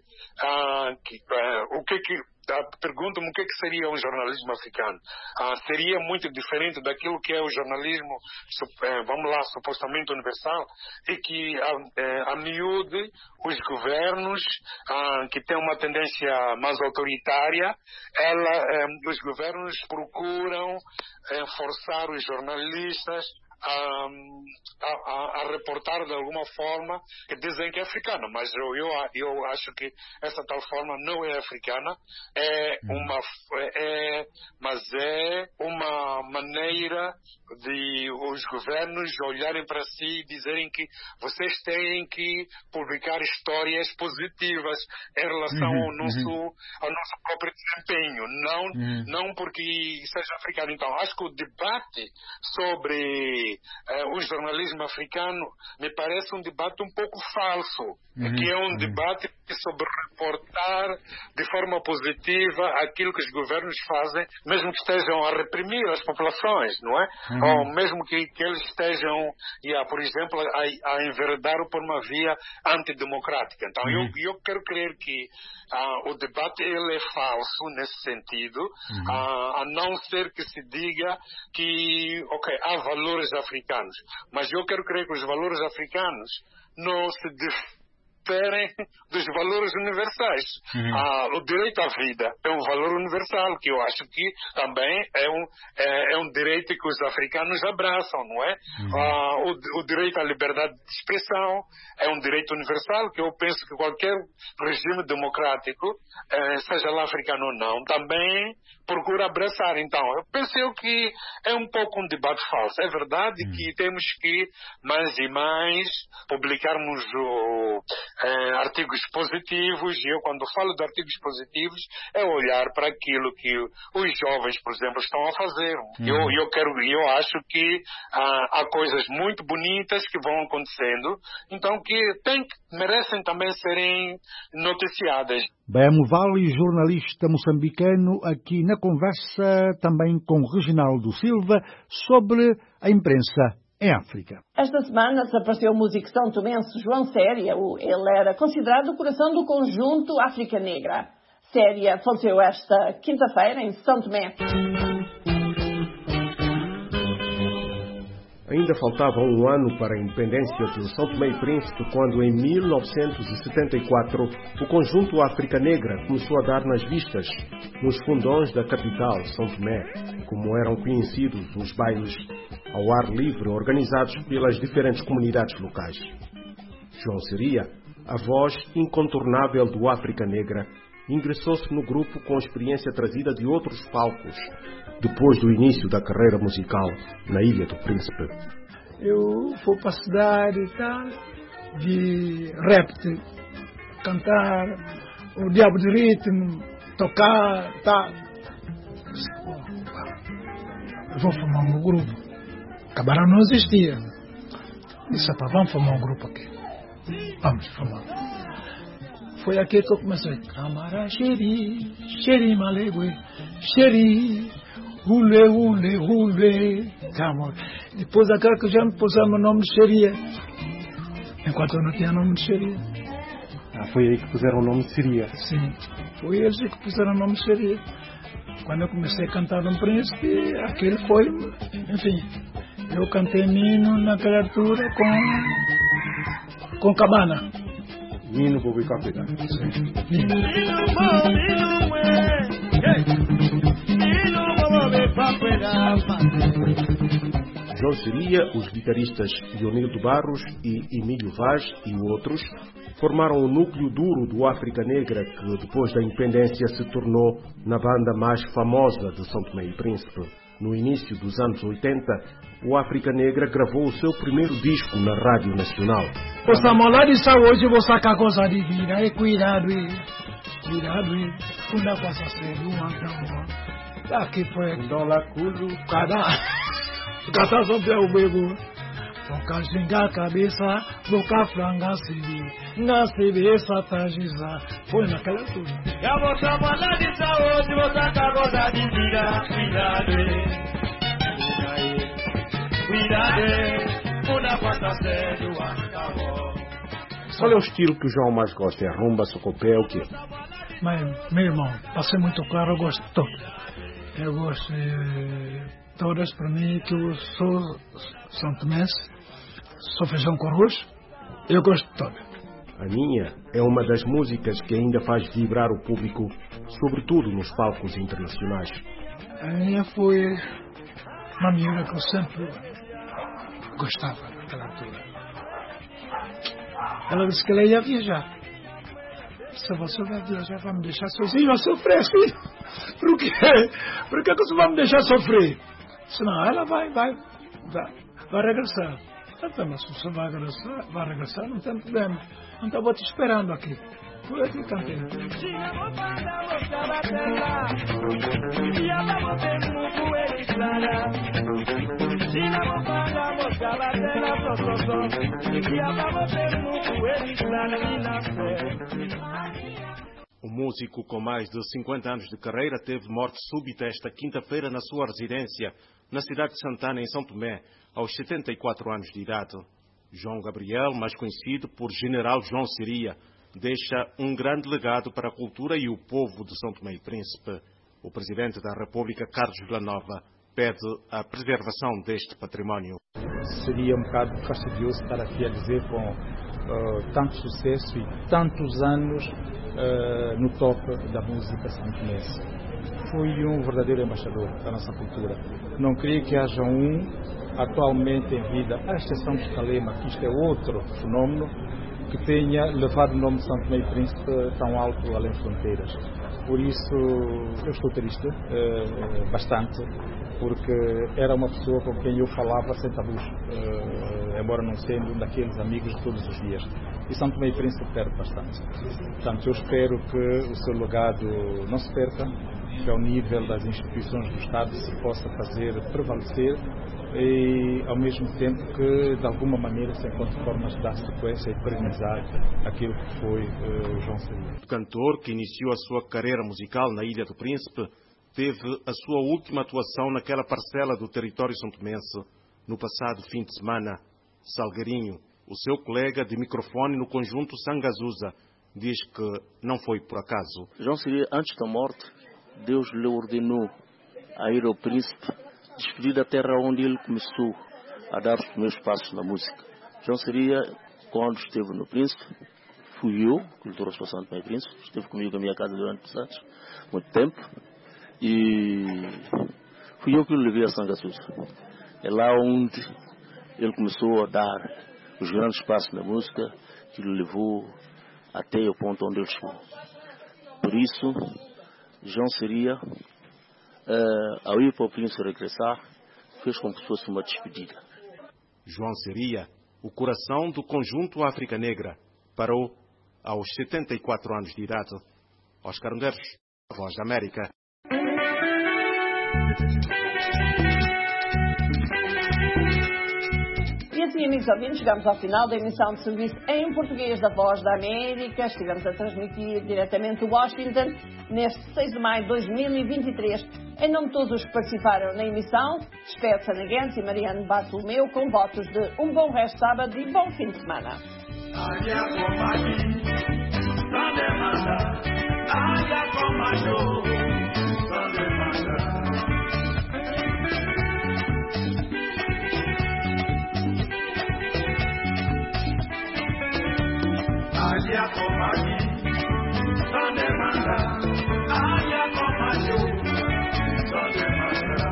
pergunta-me o que seria um jornalismo africano. Seria muito diferente daquilo que é o jornalismo, vamos lá, supostamente universal, e que a miúde os governos que têm uma tendência mais autoritária, os governos procuram forçar os jornalistas a reportar de alguma forma que dizem que é africana, mas eu acho que essa tal forma não é africana, mas é uma maneira de os governos olharem para si e dizerem que vocês têm que publicar histórias positivas em relação ao nosso próprio desempenho, não porque seja africano. Então, acho que o debate sobre o jornalismo africano me parece um debate um pouco falso, que é um debate sobre reportar de forma positiva aquilo que os governos fazem, mesmo que estejam a reprimir as populações, não é? Ou mesmo que eles estejam, por exemplo, a enveredar por uma via antidemocrática. Então, eu quero crer que o debate ele é falso nesse sentido, a não ser que se diga que, há valores africanos. Mas eu quero crer que os valores africanos não se diferem dos valores universais. O direito à vida é um valor universal, que eu acho que também é um direito que os africanos abraçam, não é? O direito à liberdade de expressão é um direito universal, que eu penso que qualquer regime democrático, seja lá africano ou não, também procura abraçar. Então, eu penso que é um pouco um debate falso. É verdade que temos que mais e mais publicarmos artigos positivos, e eu quando falo de artigos positivos é olhar para aquilo que os jovens, por exemplo, estão a fazer. Eu acho que há coisas muito bonitas que vão acontecendo, então que merecem também serem noticiadas. Bemo Vale, jornalista moçambicano, aqui na conversa também com Reginaldo Silva sobre a imprensa em África. Esta semana desapareceu o músico são-tomense João Séria. Ele era considerado o coração do conjunto África Negra. Séria faleceu esta quinta-feira em São Tomé. Ainda faltava um ano para a independência de São Tomé e Príncipe, quando em 1974 o conjunto África Negra começou a dar nas vistas nos fundões da capital, São Tomé, como eram conhecidos os bailes ao ar livre organizados pelas diferentes comunidades locais. João Séria, a voz incontornável do África Negra, ingressou-se no grupo com experiência trazida de outros palcos, depois do início da carreira musical na Ilha do Príncipe. Eu fui para a cidade e tal, de rap, cantar, o diabo de ritmo, tocar, tal. Eu vou formar um grupo. Acabaram não existia. Disse, vamos formar um grupo aqui. Vamos formar. Foi aqui que eu comecei. Camara, xeri, xeri, malegui, xeri, hule, hule, hule. Calma. Depois aquela que já me puseram o nome de Xeria. Enquanto eu não tinha nome de Xeria. Foi aí que puseram o nome de Séria? Sim. Foi eles que puseram o nome de Xeria. Quando eu comecei a cantar no Príncipe, aquele foi, enfim, eu cantei Nino naquela altura com Cabana. Nino Bobo Capitão. João Séria, os guitarristas Leonildo Barros e Emílio Vaz e outros formaram o núcleo duro do África Negra, que depois da independência se tornou na banda mais famosa de São Tomé e Príncipe. No início dos anos 80, o África Negra gravou o seu primeiro disco na Rádio Nacional. O Samola disse hoje vou sacar coisa de vida, e cuidado, uma coisa séria, uma aqui foi dólar culo, cada sobre o bebo, boca xinga a cabeça, boca franga se essa tajiza, foi naquela altura. Eu vou Samola de saúde, vou sacar coisa de vida, cuidado, uma coisa séria, Qual é o estilo que o João mais gosta? É rumba, socopé, o quê? Mas, meu irmão, para ser muito claro, eu gosto de todo. Eu gosto de todas, para mim, que eu sou São Tomense, sou feijão com arroz, eu gosto de todas. A minha é uma das músicas que ainda faz vibrar o público, sobretudo nos palcos internacionais. A minha foi uma miúda que eu sempre gostava naquela altura. Ela disse que ela ia viajar. Se você vai viajar, vai me deixar sozinho a sofrer, filho. Por quê? Por que você vai me deixar sofrer? Senão ela vai regressar. Então, mas se você vai regressar, não tem problema. Então eu vou te esperando aqui. Por aqui, cantinho. O músico com mais de 50 anos de carreira teve morte súbita esta quinta-feira na sua residência, na cidade de Santana, em São Tomé, aos 74 anos de idade. João Gabriel, mais conhecido por General João Seria, deixa um grande legado para a cultura e o povo de São Tomé e Príncipe. O Presidente da República, Carlos Villanova, pede a preservação deste património. Seria um bocado fastidioso estar aqui a dizer com tanto sucesso e tantos anos no top da música santomense. Foi um verdadeiro embaixador da nossa cultura. Não creio que haja atualmente em vida, à exceção de Calema, que isto é outro fenómeno, que tenha levado o nome de São Tomé e Príncipe tão alto além de fronteiras. Por isso, eu estou triste, bastante, porque era uma pessoa com quem eu falava sem tabus, embora não sendo um daqueles amigos de todos os dias. E São Tomé e Príncipe perde bastante. Portanto, eu espero que o seu legado não se perca, que ao nível das instituições do Estado se possa fazer prevalecer e, ao mesmo tempo, que de alguma maneira se encontre formas de dar sequência e perenizar aquilo que foi João Seria. O cantor, que iniciou a sua carreira musical na Ilha do Príncipe, teve a sua última atuação naquela parcela do território santomense no passado fim de semana. Salgueirinho, o seu colega de microfone no conjunto Sangazusa, diz que não foi por acaso. João Seria, antes da morte, Deus lhe ordenou a ir ao Príncipe, despedir da terra onde ele começou a dar os primeiros passos na música. João Seria, quando esteve no Príncipe, fui eu que lhe trouxe para São Tomé e Príncipe, esteve comigo na minha casa durante muito tempo, e fui eu que lhe levei a Sangazusa. É lá onde ele começou a dar os grandes passos na música, que lhe levou até o ponto onde ele chegou. Por isso, João Seria, ao ir para o Príncipe regressar, fez como se fosse uma despedida. João Seria, o coração do conjunto África Negra, parou aos 74 anos de idade. Oscar Medeiros, a Voz da América. E assim, amigos ouvintes, chegamos ao final da emissão de serviço em português da Voz da América. Estivemos a transmitir diretamente de Washington neste 6 de maio de 2023. Em nome de todos os que participaram na emissão, despede Ana Guentes e Mariano Bartolomeu com votos de um bom resto de sábado e bom fim de semana. Alia Comagi, San Demanda, Alia Comagi, San Demanda.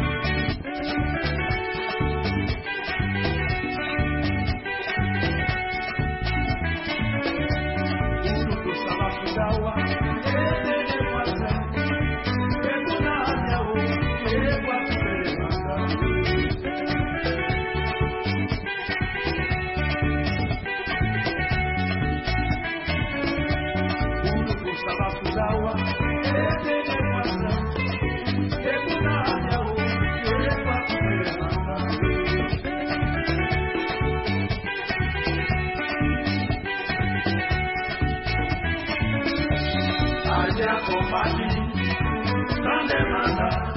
Uruku Salafudawa, Ede Wasa, Eguna Yao, Egua Seremanda. Salafudawa, Ede Wasa, Eguna Yao, Egua Seremanda. Alia Comagi, San Demanda.